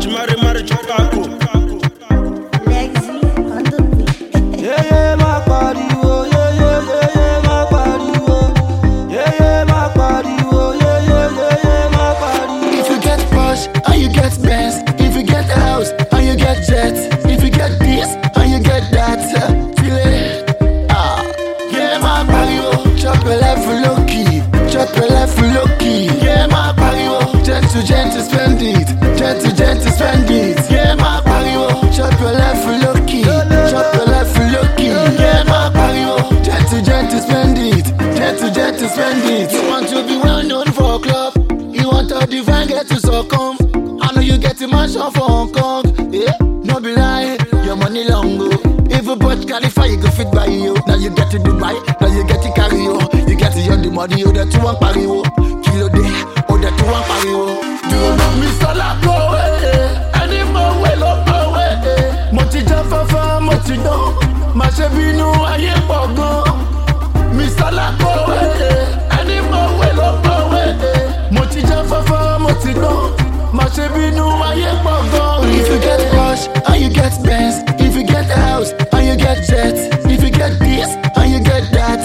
tu marry Chupaco. Lexi on the beat. Yeah, my body, oh, yeah, my body, oh. Yeah, my body, oh, yeah, my body. If you get Porsche, and you get Benz, if you get a house, and you get jets, if you get this, and you get that, yeah, my body, oh, chop your life for low key, chop your life for low key. Yeah, my body, oh, jet to spend it, jet to spend it. Yeah, my body, oh, chop your life for low key, chop your life for low key. Yeah, my body, oh, jet to spend it, jet to spend it. You want to be well known for a club, you want a divine get to succumb. I know you get a mansion for Hong Kong, yeah, no be lying, your money long go. If you bought California, you go fit by you. Now you get to Dubai, now you get to carry you. You get to young the money, you that you want party, kilo day, oh that you want party. Do you know me so la go any more way up away. Moti jafafa, moti don, ma chebi nou aye pogon. Me so la go any more way up away. Moti jafafa, moti don, ma chebi nou aye pogon. If you get Porsche, and you get Benz, if you get a house, and you get jets, if you get this, and you get that,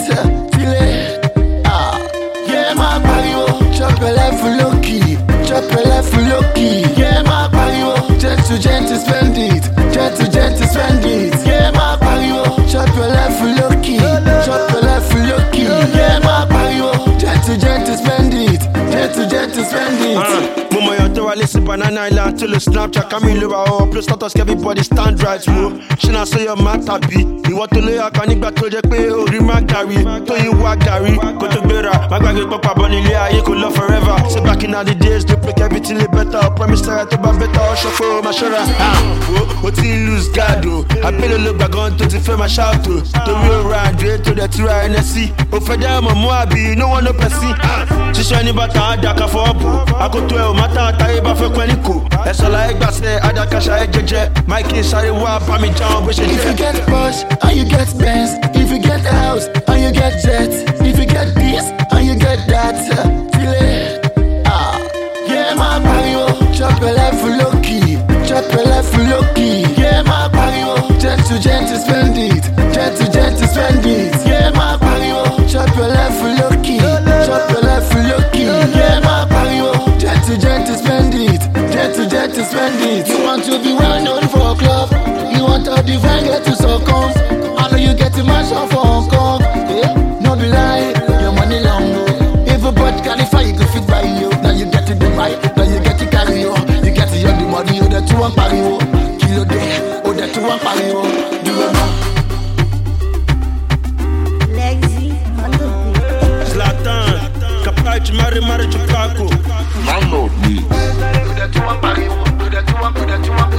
yeah, my body, oh, chop your life for low key, chop your life for low key. Yeah, my body, oh, jet to spend it, jet to spend it. Yeah, my body, oh, chop your life for low key, chop your life for low key. Yeah, my body, oh, jet to spend it, jet to spend it. Momo yo to listen Banana Island till the Snapchat Camille wa plus status everybody stand right wo. She na say your matter be. Ìwọ tó lé aka nígbà tó jẹ́ pé orí má gàrí tó yín wá gàrí kó tó gbéra má gbàgbé pọ́pá bọ́ nílé ayé kò lọ forever. Say back in the days they break everything lay better. Promise tẹ́rẹ tó bá better ọ̀ṣọ́ pé o máa ṣọ́ra. O ti ń lose guard o. Abẹ́lẹ̀ ló gbàgán tó ti fẹ́ máa shout o. Torí o ra àdúrà tó dẹ̀ ti ra NSC. O fẹ́ dá ọmọ mú àbí no one no person. Ṣíṣọ́ ní bàtà àdàkà fọ́ bò. Akoto ẹ̀ ò má tán àtàyè bá fẹ́ pẹ́ ní kò. Ẹ̀sọ́ láyé gbàsẹ̀ àdàkàṣà ẹ̀ jẹjẹ. Mike sáré wá bá mi jáwọn bó ṣe jẹ́. If you get Porsche, and you get Benz, if you get a house, and you get jets, if you get this, and you get that, yeah, my body, oh, chop your life for low key, chop your life for low key. Yeah, my body, oh, jet to spend it, jet to spend it. Yeah, my body, oh, chop your life for low key, chop your life for low key. Yeah, my body, oh, jet to spend it, jet to spend it. You want to be well known for a club, you want a divine get to succumb. I know you get a mansion for Hong Kong, yeah, no be lie, your money long go. If you bought California, you go fit by you. Now you get to Dubai, now you get to carry you. You get to young the money, you that you want party, kilo day, oh that you want party, do you know? Lexi on the beat. Zlatan, capaz tu marry Chupaco. Do that you want party, do that you want